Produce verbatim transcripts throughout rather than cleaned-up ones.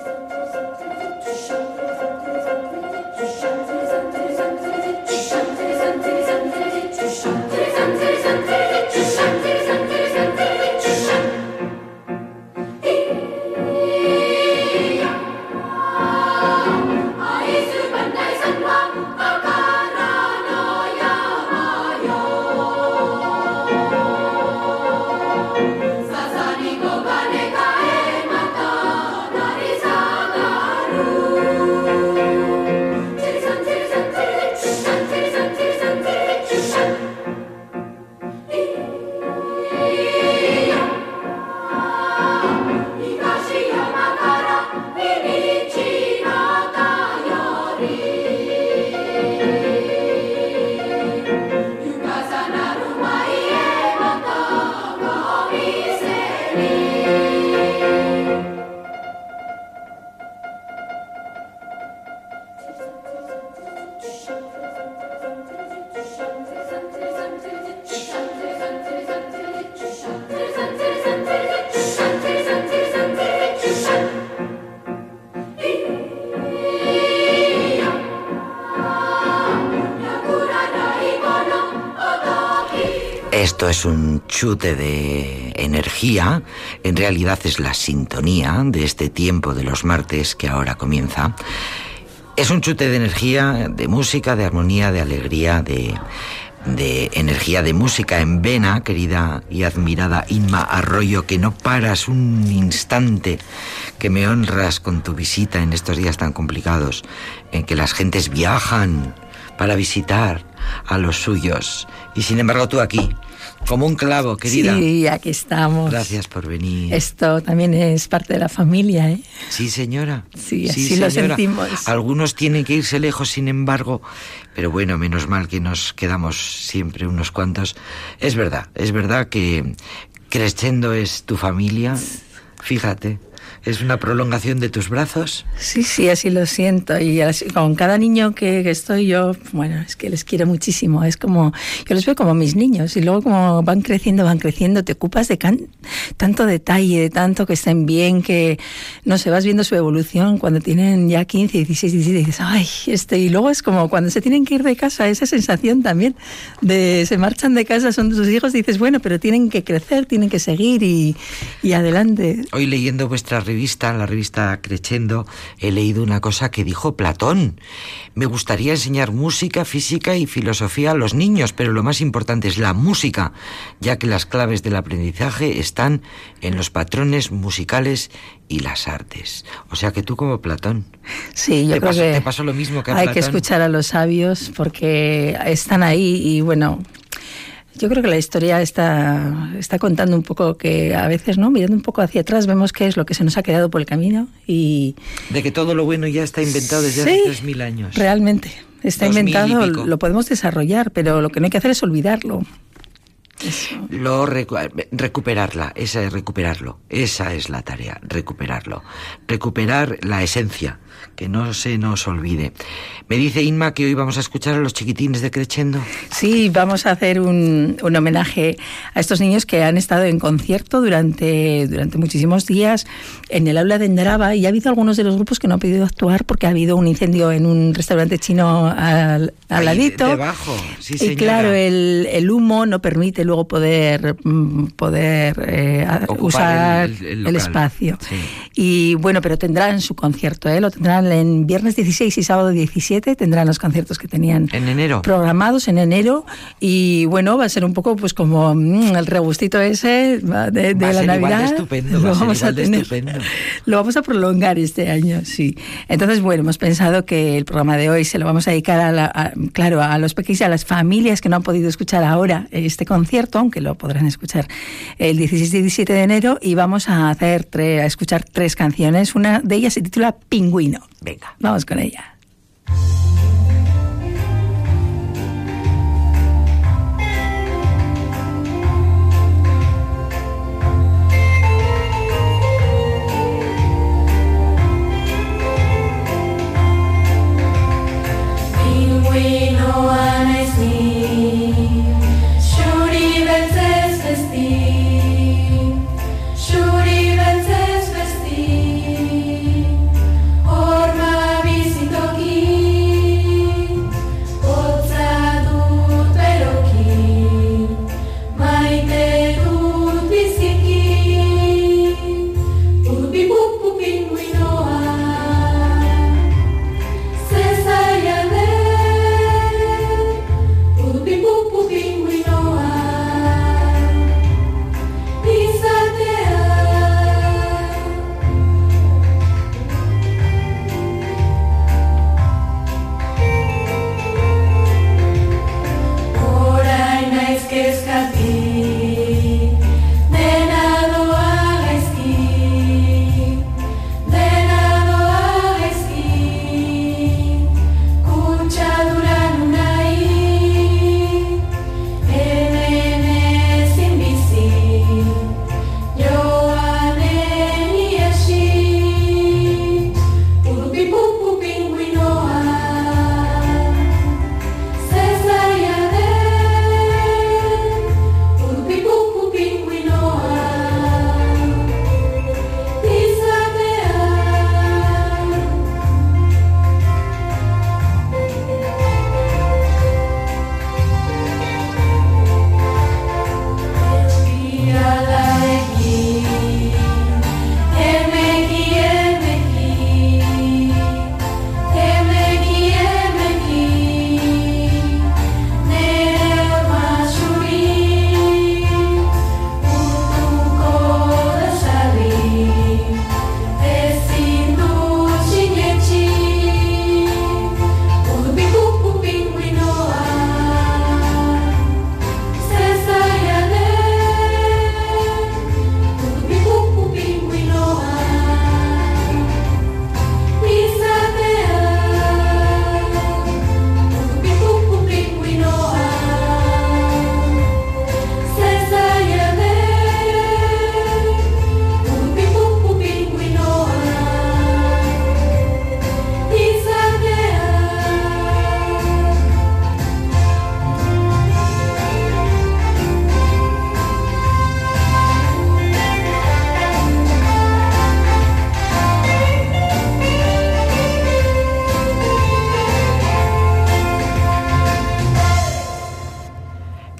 Esto es un chute de energía, en realidad es la sintonía de este tiempo de los martes que ahora comienza. Es un chute de energía, de música, de armonía, de alegría, de, de energía, de música en vena, querida y admirada Inma Arroyo, que no paras un instante, que me honras con tu visita en estos días tan complicados, en que las gentes viajan para visitar a los suyos. Y sin embargo tú aquí, como un clavo, querida. Sí, aquí estamos. Gracias por venir. Esto también es parte de la familia, ¿eh? Sí, señora. Sí, así sí, lo señora. sentimos. Algunos tienen que irse lejos, sin embargo, pero bueno, menos mal que nos quedamos siempre unos cuantos. Es verdad, es verdad que Crescendo es tu familia, fíjate. ¿Es una prolongación de tus brazos? Sí, sí, así lo siento. Y así, con cada niño que, que estoy yo, bueno, es que les quiero muchísimo. Es como, yo les veo como mis niños. Y luego como van creciendo, van creciendo, te ocupas de can, tanto detalle, de tanto que estén bien, que no sé, vas viendo su evolución cuando tienen ya quince, dieciséis, diecisiete, y dices, ay, este. Y luego es como cuando se tienen que ir de casa, esa sensación también de se marchan de casa, son sus hijos, dices, bueno, pero tienen que crecer, tienen que seguir y, y adelante. Hoy leyendo vuestra revista, la revista Crescendo, he leído una cosa que dijo Platón. Me gustaría enseñar música, física y filosofía a los niños, pero lo más importante es la música, ya que las claves del aprendizaje están en los patrones musicales y las artes. O sea que tú como Platón. Sí, yo te creo pasó, que te pasó lo mismo que a hay Platón. que escuchar a los sabios porque están ahí y bueno, yo creo que la historia está, está contando un poco que a veces, ¿no? Mirando un poco hacia atrás vemos qué es lo que se nos ha quedado por el camino y... De que todo lo bueno ya está inventado desde sí, hace tres mil años. Realmente, está inventado, lo podemos desarrollar, pero lo que no hay que hacer es olvidarlo. Eso. Lo recu- recuperarla, esa es recuperarlo, esa es la tarea, recuperarlo, recuperar la esencia, que no se nos olvide. Me dice Inma que hoy vamos a escuchar a los chiquitines de Crescendo. Sí, vamos a hacer un, un homenaje a estos niños que han estado en concierto durante, durante muchísimos días en el aula de Endaraba, y ha habido algunos de los grupos que no han podido actuar porque ha habido un incendio en un restaurante chino al, al Ahí, ladito. Debajo, sí, señora. Y claro, el, el humo no permite luego poder, poder eh, usar el, el, el, el espacio. Sí. Y bueno, pero tendrán su concierto, ¿eh? Lo tendrán en viernes dieciséis y sábado diecisiete, tendrán los conciertos que tenían en enero programados en enero, y bueno, va a ser un poco pues como mmm, el regustito ese de, de la Navidad. Estupendo, lo va vamos a, a tener, estupendo. Lo vamos a prolongar este año, sí. Entonces, bueno, hemos pensado que el programa de hoy se lo vamos a dedicar a, la, a claro, a los pequeños y a las familias que no han podido escuchar ahora este concierto, aunque lo podrán escuchar el dieciséis y diecisiete de enero, y vamos a hacer tres, a escuchar tres canciones. Una de ellas se titula Pingüino. Venga, vamos con ella. Shuri vences vestir,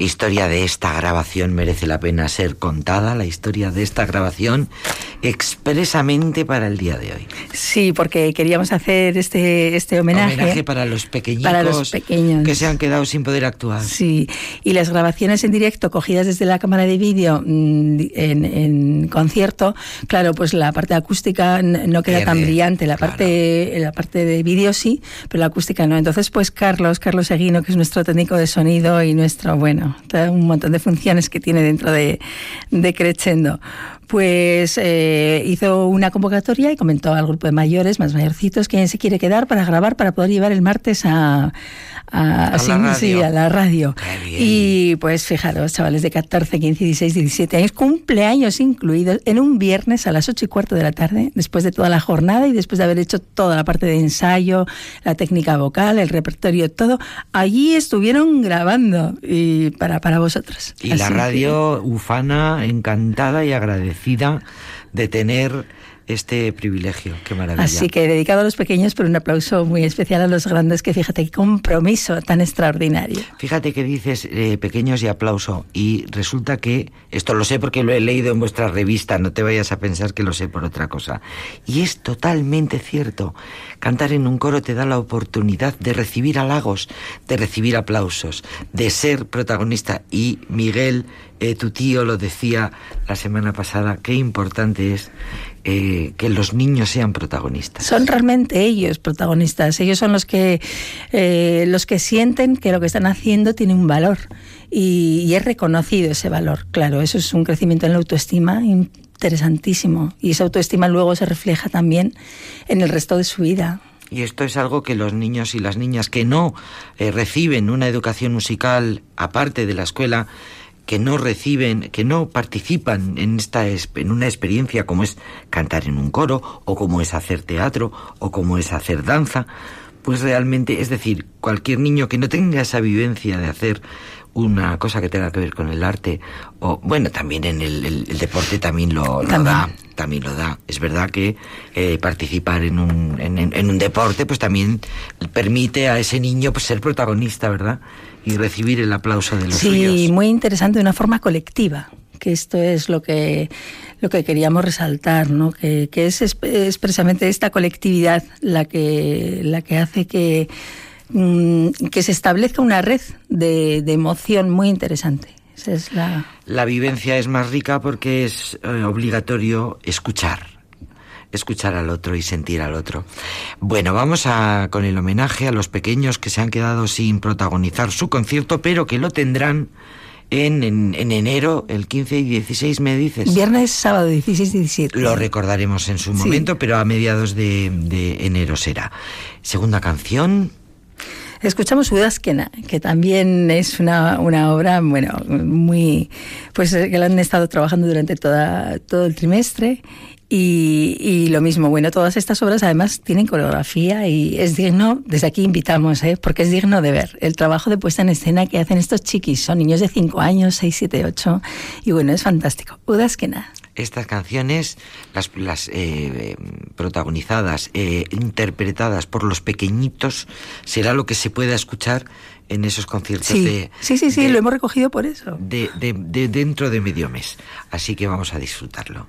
historia de esta grabación merece la pena ser contada, la historia de esta grabación expresamente para el día de hoy. Sí, porque queríamos hacer este, este homenaje. Homenaje para los pequeñitos, para los pequeños que se han quedado sin poder actuar. Sí, y las grabaciones en directo cogidas desde la cámara de vídeo en, en concierto, claro, pues la parte acústica no queda Pierde, tan brillante, la claro. parte la parte de vídeo sí, pero la acústica no. Entonces, pues Carlos, Carlos Eguino, que es nuestro técnico de sonido y nuestro, bueno, un montón de funciones que tiene dentro de, de Crescendo, pues eh, hizo una convocatoria y comentó al grupo de mayores, más mayorcitos, quién se quiere quedar para grabar, para poder llevar el martes a, a, a, sí, la, radio. Sí, a la radio. Y pues fijaros, chavales de catorce, quince, dieciséis, diecisiete años, cumpleaños incluidos, en un viernes a las ocho y cuarto de la tarde, después de toda la jornada y después de haber hecho toda la parte de ensayo, la técnica vocal, el repertorio, todo, allí estuvieron grabando y para, para vosotros. Y Así la radio que... ufana, encantada y agradecida de tener este privilegio. Qué maravilla. Así que dedicado a los pequeños, pero un aplauso muy especial a los grandes, que fíjate qué compromiso tan extraordinario. Fíjate que dices eh, pequeños y aplauso, y resulta que, esto lo sé porque lo he leído en vuestra revista, no te vayas a pensar que lo sé por otra cosa, y es totalmente cierto. Cantar en un coro te da la oportunidad de recibir halagos, de recibir aplausos, de ser protagonista. Y Miguel, eh, tu tío, lo decía la semana pasada, qué importante es eh, que los niños sean protagonistas. Son realmente ellos protagonistas, ellos son los que, eh, los que sienten que lo que están haciendo tiene un valor y, y es reconocido ese valor. Claro, eso es un crecimiento en la autoestima interesantísimo, y esa autoestima luego se refleja también en el resto de su vida. Y esto es algo que los niños y las niñas que no eh, reciben una educación musical aparte de la escuela, que no reciben, que no participan en esta en una experiencia como es cantar en un coro, o como es hacer teatro, o como es hacer danza, pues realmente, es decir, cualquier niño que no tenga esa vivencia de hacer una cosa que tenga que ver con el arte, o bueno, también en el, el, el deporte también lo, lo da, también lo da. Es verdad que eh, participar en un, en, en un deporte pues también permite a ese niño pues ser protagonista, ¿verdad? Y recibir el aplauso de los sí, suyos. Sí, muy interesante, de una forma colectiva, que esto es lo que lo que queríamos resaltar, ¿no? Que, que es expresamente esta colectividad la que la que hace que que se establezca una red de, de emoción muy interesante. Esa es la... La vivencia es más rica porque es eh, obligatorio escuchar, escuchar al otro y sentir al otro. Bueno, vamos a con el homenaje a los pequeños que se han quedado sin protagonizar su concierto, pero que lo tendrán en, en, en enero, el quince y dieciséis, me dices. Viernes, sábado, dieciséis y diecisiete. Lo recordaremos en su momento, sí. Pero a mediados de, de enero será. Segunda canción... Escuchamos Udazkena, que también es una, una obra, bueno, muy, pues que la han estado trabajando durante toda, todo el trimestre. Y, y lo mismo, bueno, todas estas obras además tienen coreografía y es digno, desde aquí invitamos, ¿eh? Porque es digno de ver el trabajo de puesta en escena que hacen estos chiquis. Son niños de cinco años, seis, siete, ocho, y bueno, es fantástico. Udazkena. Estas canciones, las, las eh, protagonizadas, eh, interpretadas por los pequeñitos, será lo que se pueda escuchar en esos conciertos. Sí, de, sí, sí, sí, de, lo hemos recogido por eso. De, de, de dentro de medio mes. Así que vamos a disfrutarlo.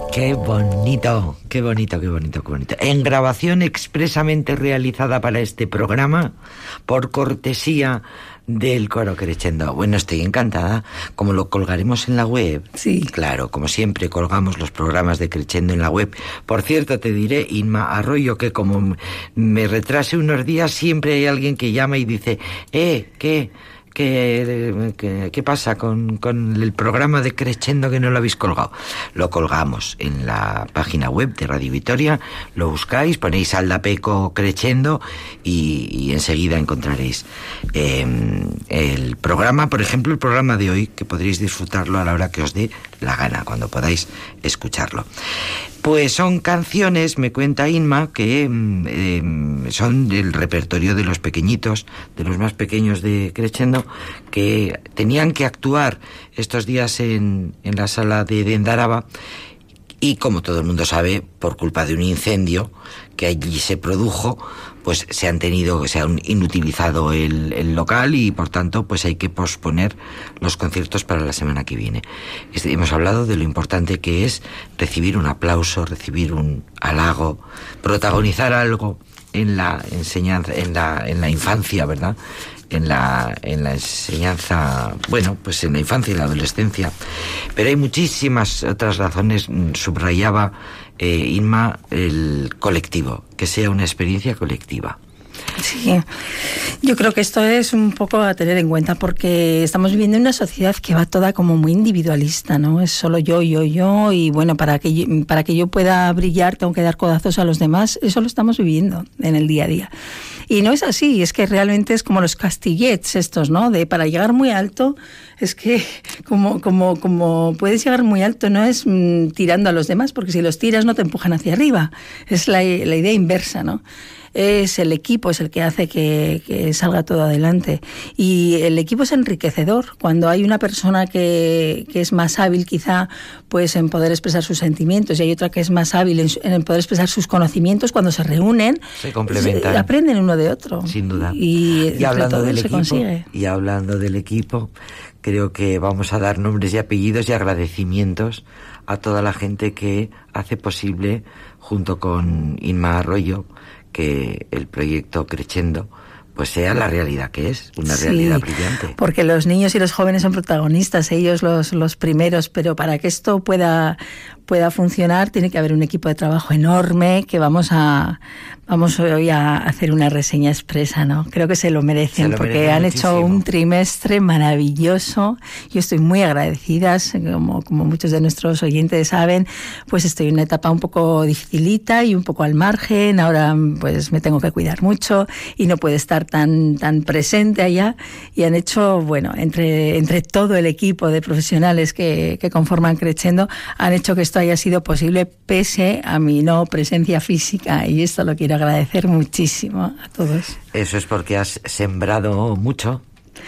Qué bonito, qué bonito, qué bonito, qué bonito. En grabación expresamente realizada para este programa, por cortesía del coro Crescendo. Bueno, estoy encantada. Como lo colgaremos en la web. Sí. Claro, como siempre colgamos los programas de Crescendo en la web. Por cierto, te diré, Inma Arroyo, que como me retrase unos días, siempre hay alguien que llama y dice, eh, ¿qué? ¿Qué, qué, qué pasa con, con el programa de Crescendo que no lo habéis colgado? Lo colgamos en la página web de Radio Vitoria, lo buscáis, ponéis Aldapeco Crescendo y, y enseguida encontraréis eh, el programa, por ejemplo, el programa de hoy, que podréis disfrutarlo a la hora que os dé la gana, cuando podáis escucharlo. Pues son canciones, me cuenta Inma, que eh, son del repertorio de los pequeñitos, de los más pequeños de Crescendo, que tenían que actuar estos días en, en la sala de Dendaraba, y como todo el mundo sabe, por culpa de un incendio que allí se produjo, pues se han tenido, se han inutilizado el, el local y por tanto pues hay que posponer los conciertos para la semana que viene. Este, hemos hablado de lo importante que es recibir un aplauso, recibir un halago, protagonizar algo en la enseñanza, en la, en la infancia, ¿verdad? En la, en la enseñanza, bueno, pues en la infancia y la adolescencia. Pero hay muchísimas otras razones. Subrayaba eh, Inma el colectivo, que sea una experiencia colectiva. Sí, yo creo que esto es un poco a tener en cuenta, porque estamos viviendo en una sociedad que va toda como muy individualista, ¿no? Es solo yo, yo, yo, y bueno, para que yo, para que yo pueda brillar tengo que dar codazos a los demás. Eso lo estamos viviendo en el día a día. Y no es así, es que realmente es como los castillets estos, ¿no? De para llegar muy alto, es que como, como, como puedes llegar muy alto no es mmm, tirando a los demás, porque si los tiras no te empujan hacia arriba. Es la, la idea inversa, ¿no? Es el equipo, es el que hace que, que salga todo adelante. Y el equipo es enriquecedor. Cuando hay una persona que, que es más hábil quizá pues en poder expresar sus sentimientos y hay otra que es más hábil en, en poder expresar sus conocimientos, cuando se reúnen, se complementan, se, aprenden uno de otro. Sin duda. Y, y hablando del se equipo, consigue. y hablando del equipo, creo que vamos a dar nombres y apellidos y agradecimientos a toda la gente que hace posible, junto con Inma Arroyo, que el proyecto Crescendo pues sea la realidad que es, una sí, realidad brillante. Porque los niños y los jóvenes son protagonistas, ellos los, los primeros, pero para que esto pueda, pueda funcionar tiene que haber un equipo de trabajo enorme, que vamos a vamos hoy a hacer una reseña expresa, ¿no? Creo que se lo merecen, se lo porque merecen han muchísimo. Hecho un trimestre maravilloso. Yo estoy muy agradecida, como, como muchos de nuestros oyentes saben, pues estoy en una etapa un poco dificilita y un poco al margen. Ahora pues me tengo que cuidar mucho y no puedo estar tan, tan presente allá, y han hecho, bueno, entre, entre todo el equipo de profesionales que, que conforman Crescendo, han hecho que esto haya sido posible pese a mi no presencia física, y esto lo quiero agradecer muchísimo a todos. Eso es porque has sembrado mucho.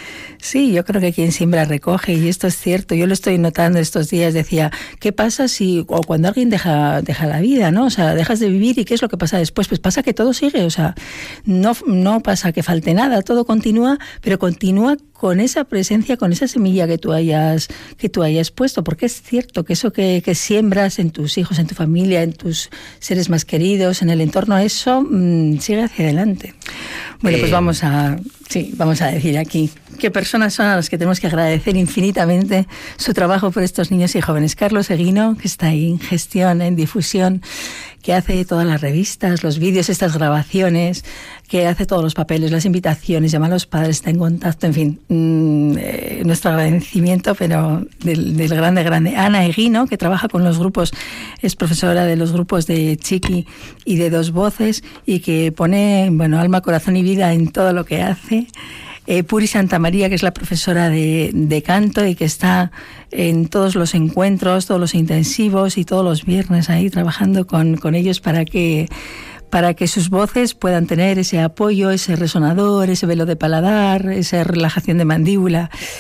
Sí, yo creo que quien siembra recoge, y esto es cierto. Yo lo estoy notando estos días. Decía, ¿qué pasa si, o cuando alguien deja, deja la vida, ¿no? O sea, dejas de vivir, ¿y qué es lo que pasa después? Pues pasa que todo sigue, o sea, no, no pasa que falte nada, todo continúa, pero continúa con esa presencia, con esa semilla que tú hayas, que tú hayas puesto, porque es cierto que eso que, que siembras en tus hijos, en tu familia, en tus seres más queridos, en el entorno, eso mmm, sigue hacia adelante. Bueno, eh... pues vamos a, sí, vamos a decir aquí qué personas son a las que tenemos que agradecer infinitamente su trabajo por estos niños y jóvenes. Carlos Eguino, que está ahí en gestión, en difusión, que hace todas las revistas, los vídeos, estas grabaciones, que hace todos los papeles, las invitaciones, llama a los padres, está en contacto, en fin, mmm, eh, nuestro agradecimiento, pero del, del grande, grande. Ana Eguino, que trabaja con los grupos, es profesora de los grupos de Chiqui y de Dos Voces, y que pone, bueno, alma, corazón y vida en todo lo que hace. Eh, Puri Santa María, que es la profesora de, de canto y que está en todos los encuentros, todos los intensivos y todos los viernes ahí trabajando con, con ellos para que, para que sus voces puedan tener ese apoyo, ese resonador, ese velo de paladar, esa relajación de mandíbula.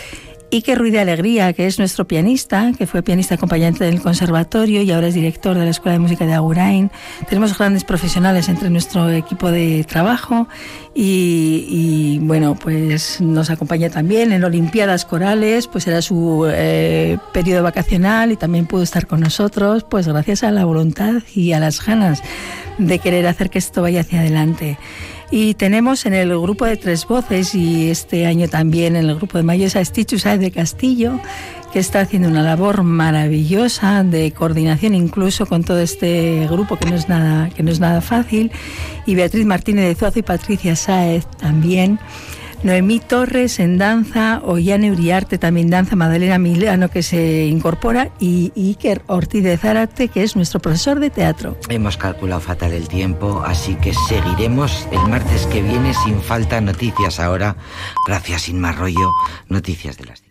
Iker Ruiz de Alegría, que es nuestro pianista, que fue pianista acompañante del conservatorio y ahora es director de la Escuela de Música de Agurain. Tenemos grandes profesionales entre nuestro equipo de trabajo y, y bueno, pues nos acompaña también en Olimpiadas Corales, pues era su eh, periodo vacacional y también pudo estar con nosotros, pues gracias a la voluntad y a las ganas de querer hacer que esto vaya hacia adelante. Y tenemos en el grupo de Tres Voces y este año también en el grupo de Mayos a Estichu Sáez de Castillo, que está haciendo una labor maravillosa de coordinación incluso con todo este grupo que no es nada, que no es nada fácil, y Beatriz Martínez de Zuazo y Patricia Sáez también. Noemí Torres en danza, Ollane Uriarte también danza, Madalena Milano que se incorpora y Iker Ortiz de Zárate, que es nuestro profesor de teatro. Hemos calculado fatal el tiempo, así que seguiremos el martes que viene sin falta. Noticias ahora, gracias, sin más rollo, noticias de las